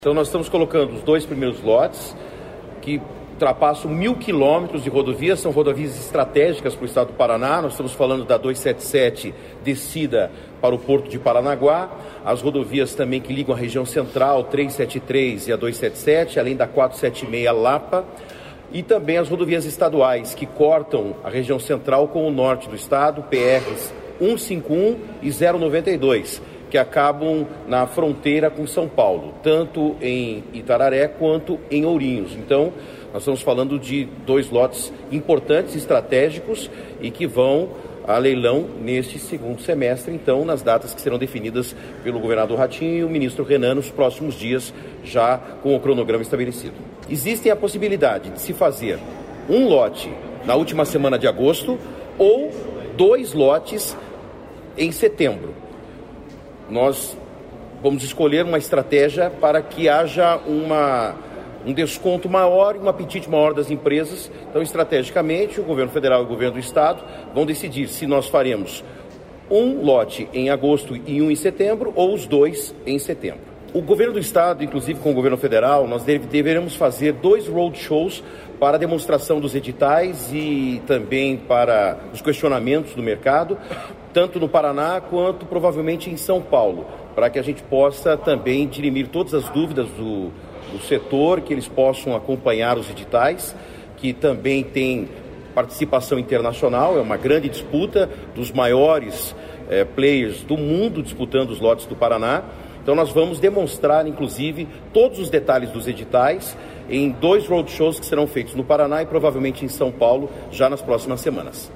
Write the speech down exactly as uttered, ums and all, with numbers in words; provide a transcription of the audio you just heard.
Então nós estamos colocando os dois primeiros lotes, que ultrapassam mil quilômetros de rodovias, são rodovias estratégicas para o estado do Paraná. Nós estamos falando da duzentos e setenta e sete, descida para o Porto de Paranaguá, as rodovias também que ligam a região central, trezentos e setenta e três e a duzentos e setenta e sete, além da quatrocentos e setenta e seis Lapa, e também as rodovias estaduais, que cortam a região central com o norte do estado, P Rs cento e cinquenta e um e zero noventa e dois, que acabam na fronteira com São Paulo, tanto em Itararé quanto em Ourinhos. Então, nós estamos falando de dois lotes importantes, estratégicos, e que vão a leilão neste segundo semestre, então, nas datas que serão definidas pelo governador Ratinho e o ministro Renan nos próximos dias, já com o cronograma estabelecido. Existe a possibilidade de se fazer um lote na última semana de agosto ou dois lotes em setembro. Nós vamos escolher uma estratégia para que haja uma, um desconto maior e um apetite maior das empresas. Então, estrategicamente, o governo federal e o governo do estado vão decidir se nós faremos um lote em agosto e um em setembro ou os dois em setembro. O governo do estado, inclusive com o governo federal, nós deve, deveremos fazer dois roadshows para a demonstração dos editais e também para os questionamentos do mercado, tanto no Paraná quanto provavelmente em São Paulo, para que a gente possa também dirimir todas as dúvidas do, do setor, que eles possam acompanhar os editais, que também tem participação internacional, é uma grande disputa dos maiores eh, players do mundo disputando os lotes do Paraná. Então nós vamos demonstrar, inclusive, todos os detalhes dos editais em dois roadshows que serão feitos no Paraná e provavelmente em São Paulo já nas próximas semanas.